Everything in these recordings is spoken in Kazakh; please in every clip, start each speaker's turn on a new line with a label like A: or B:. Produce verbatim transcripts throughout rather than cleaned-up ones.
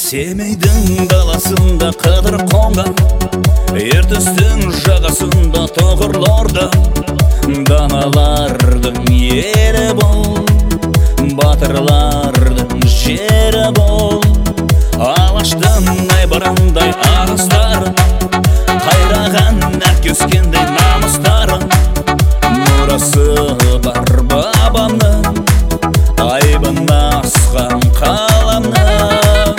A: Семейдің даласында қыдыр қонған, ертістің жағасында тұғырлорда, даналардың елі бол, батырлардың жері бол. Алаштың айбарандай ағыстарын, қайраған әке өскендей намыстарын, мұрасы бар бабамның, айбын асқан қаламның.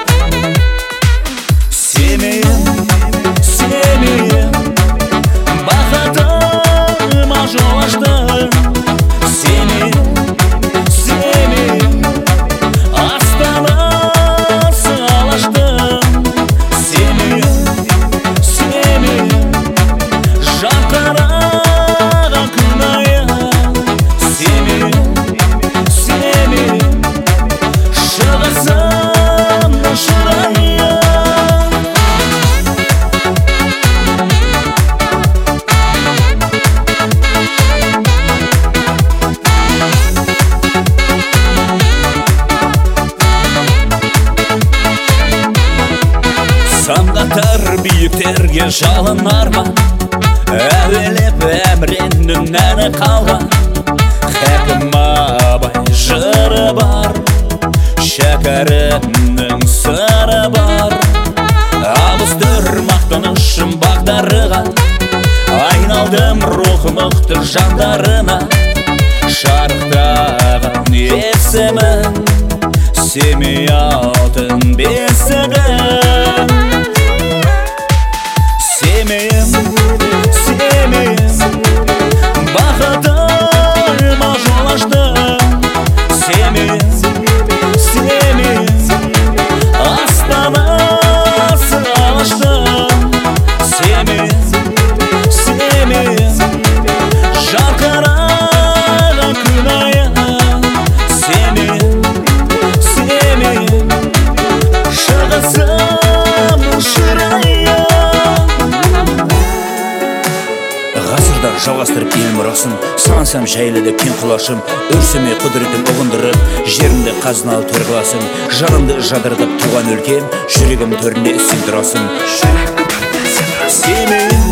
A: Семейім, семейім, бақытыма жол аштың. Семейім, семейім, астанасы алаштың. Семейім, семейім, жарқыраған күн айы. Семейім, семейім, шығысымның шырайы. Самғатар биіктерге жалын арман, әуелеп әміреннің әні қалған. Хәкім абай жыры бар, шәкәрімнің сыры бар. Абыстыр мақтанышым бағдарыға, айналдым рухы мықты жандарына. Шарықтаған есімін, Семей алтын бесігін. Семейім, семейім, бақытыма жол аштың. Семейім, семейім, астанасы алаштың. Семейім, семейім, жарқыраған күн айы. Семейім, семейім, шығысымның шырайы. Ғасырда жалғастырып ел мұрасын, сансам жайлыда кен құлашым. Өрсіме құдыретім ұғындырып, жерімді қазыналы төр қыласың. Жанымды жадырдап туған өлкем, жүрегім төрінде сен тұрасың. Семейім,